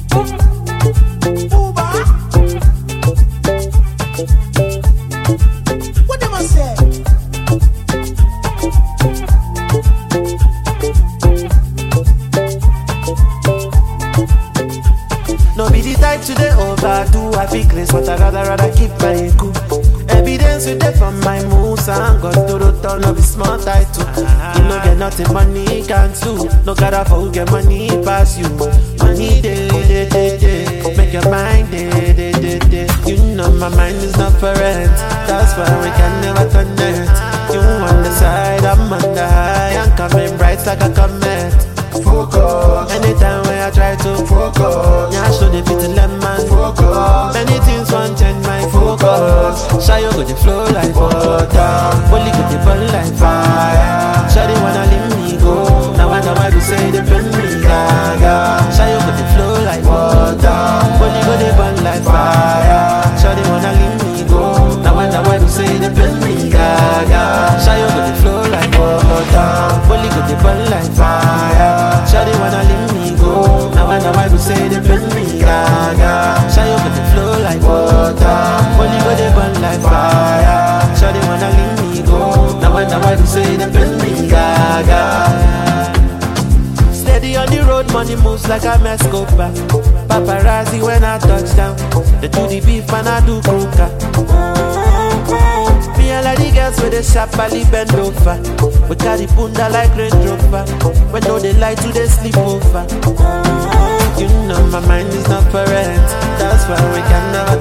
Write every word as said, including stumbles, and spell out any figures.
What them a say? No be the type to the overdo. I be grace, but I rather rather keep my cool. Evidence with them from my moves and got to the turn of a small title. You no get nothing money can do. No gotta for get money pass you. Money day day day day. Make your mind day day day day. You know my mind is not for rent. That's why we can never connect. You on the side, I'm on the high. I'm coming bright like a comet. Focus, Anytime when I try to focus, yeah, show the fit lemon. focus, Many things won't change my focus. Shy you go the flow like water. Bully go the burn like fire. Shy they wanna leave me go. Now I know why we say they bring me gaga. Shy you go the flow like water. Bully go the burn like fire. Shy they wanna leave me go. Now I know why we say they bring me gaga. Shy you go the flow like water. Bully go the burn like fire. Shy they wanna leave me go. Now I know why we say they bring me gaga. Shy you go the flow like water. Bully go the burn like fire. Shy they wanna leave me go. Now I know why we say they bring me gaga. Steady on the road, money moves like a Mescopa. Paparazzi when I touch down. They do the beef and I do coca. Me and like the girls with the sharp belly bend over. We carry bunda like Range Rover. When know they like to they sleep over. You know my mind is not for rent. That's why we can never